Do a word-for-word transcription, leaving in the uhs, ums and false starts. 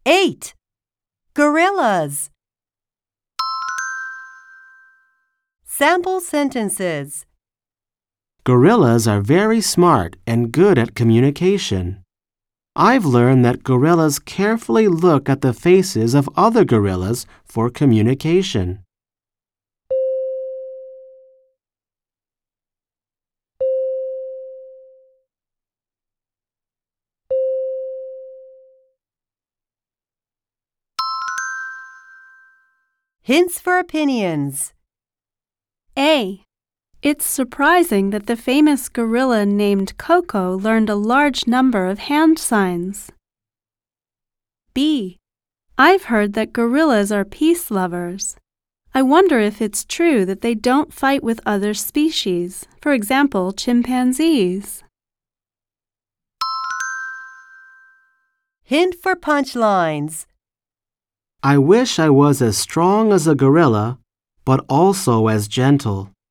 eight. Gorillas. Sample sentences. Gorillas are very smart and good at communication. I've learned that gorillas carefully look at the faces of other gorillas for communication. Hints for opinions. A. It's surprising that the famous gorilla named Coco learned a large number of hand signs. B. I've heard that gorillas are peace lovers. I wonder if it's true that they don't fight with other species, for example, chimpanzees. Hint for punchlines. I wish I was as strong as a gorilla, but also as gentle.